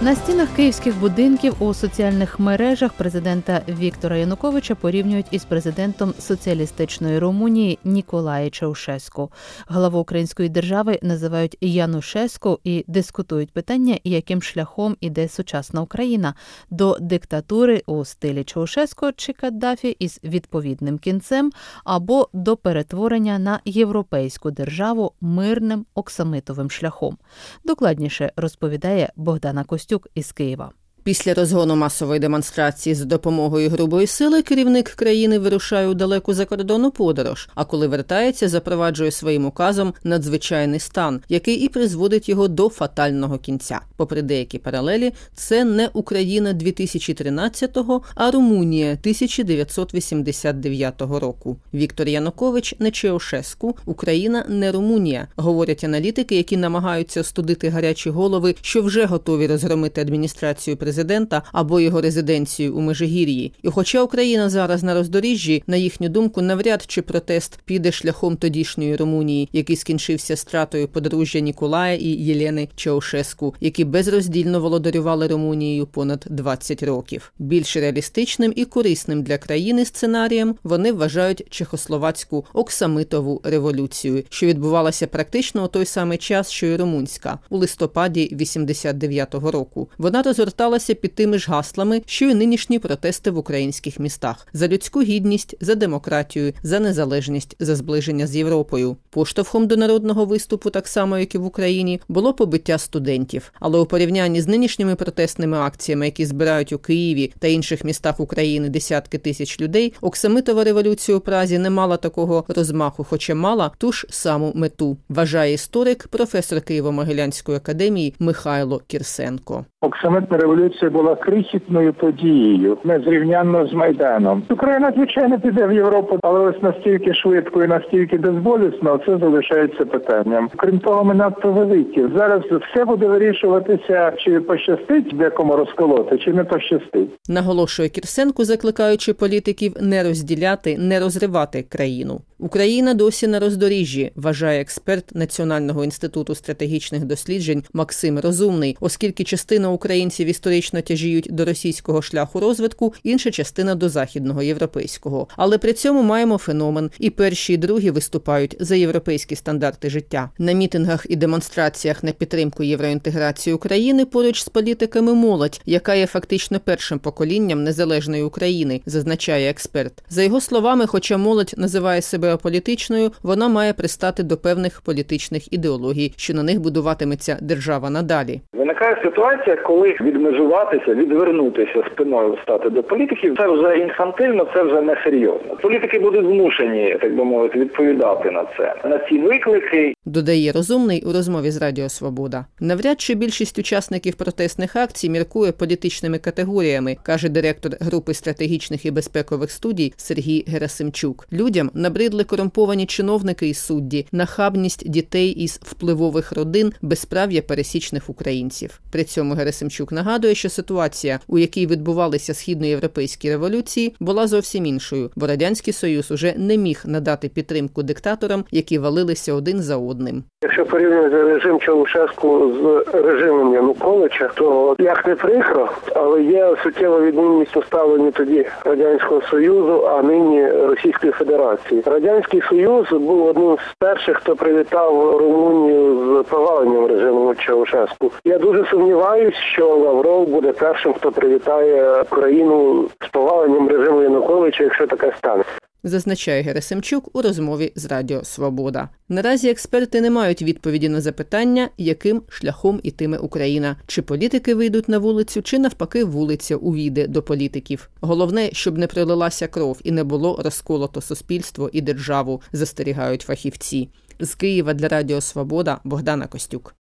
На стінах київських будинків у соціальних мережах президента Віктора Януковича порівнюють із президентом соціалістичної Румунії Ніколае Чаушеску. Главу української держави називають Янушеску і дискутують питання, яким шляхом іде сучасна Україна – до диктатури у стилі Чаушеску чи Каддафі із відповідним кінцем або до перетворення на європейську державу мирним оксамитовим шляхом. Докладніше розповідає Богдана Костюк із Києва. Після розгону масової демонстрації за допомогою грубої сили керівник країни вирушає у далеку закордонну подорож, а коли вертається, запроваджує своїм указом надзвичайний стан, який і призводить його до фатального кінця. Попри деякі паралелі, це не Україна 2013-го, а Румунія 1989 року. Віктор Янукович не Чаушеску, Україна не Румунія, говорять аналітики, які намагаються остудити гарячі голови, що вже готові розгромити адміністрацію президента або його резиденцію у Межигір'ї. І хоча Україна зараз на роздоріжжі, на їхню думку, навряд чи протест піде шляхом тодішньої Румунії, який скінчився стратою подружжя Ніколая і Єлени Чаушеску, які безроздільно володарювали Румунією понад 20 років. Більш реалістичним і корисним для країни сценарієм вони вважають чехословацьку оксамитову революцію, що відбувалася практично у той самий час, що й румунська, у листопаді 89-го року. Вона розгорталася під тими ж гаслами, що й нинішні протести в українських містах – за людську гідність, за демократію, за незалежність, за зближення з Європою. Поштовхом до народного виступу, так само як і в Україні, було побиття студентів. Але у порівнянні з нинішніми протестними акціями, які збирають у Києві та інших містах України десятки тисяч людей, оксамитова революція у Празі не мала такого розмаху, хоча мала ту ж саму мету, вважає історик, професор Києво-Могилянської академії Михайло Кірсенко. Оксамитна революція була крихітною подією, незрівнянно з Майданом. Україна, звичайно, піде в Європу, але ось настільки швидко і настільки безболісно, це залишається питанням. Крім того, ми надто великі. Зараз все буде вирішуватися, чи пощастить декому розколоти, чи не пощастить. Наголошує Кірсенко, закликаючи політиків не розділяти, не розривати країну. Україна досі на роздоріжжі, вважає експерт Національного інституту стратегічних досліджень Максим Розумний, оскільки частина українців історично тяжіють до російського шляху розвитку, інша частина до західного європейського. Але при цьому маємо феномен. І перші, і другі виступають за європейські стандарти життя. На мітингах і демонстраціях на підтримку євроінтеграції України поруч з політиками молодь, яка є фактично першим поколінням незалежної України, зазначає експерт. За його словами, хоча молодь називає себе аполітичною, вона має пристати до певних політичних ідеологій, що на них будуватиметься держава надалі. Виникає ситуація, коли відмежуватися, відвернутися спиною стати до політиків, це вже інфантильно, це вже несерйозно. Політики будуть змушені, так би мовити, відповідати на це, на ці виклики. Додає Розумний у розмові з Радіо Свобода. Навряд чи більшість учасників протестних акцій міркує політичними категоріями, каже директор групи стратегічних і безпекових студій Сергій Герасимчук. Людям набридли корумповані чиновники і судді, нахабність дітей із впливових родин, безправ'я пересічних українців. При цьому Герасимчук нагадує, що ситуація, у якій відбувалися східноєвропейські революції, була зовсім іншою, бо Радянський Союз уже не міг надати підтримку диктаторам, які валилися один за одним. Якщо порівнювати режим Чаушеску з режимом Януковича, то як не прикро, але є суттєва відмінність у ставленні тоді Радянського Союзу, а нині Російської Федерації. Радянський Союз був одним з перших, хто привітав Румунію з поваленням режиму Чаушеску. Я дуже сумніваюся, що Лавров буде першим, хто привітає Україну з поваленням режиму Януковича, якщо таке стане. Зазначає Герасимчук у розмові з Радіо Свобода. Наразі експерти не мають відповіді на запитання, яким шляхом ітиме Україна. Чи політики вийдуть на вулицю, чи навпаки вулиця увійде до політиків. Головне, щоб не пролилася кров і не було розколото суспільство і державу, застерігають фахівці. З Києва для Радіо Свобода Богдана Костюк.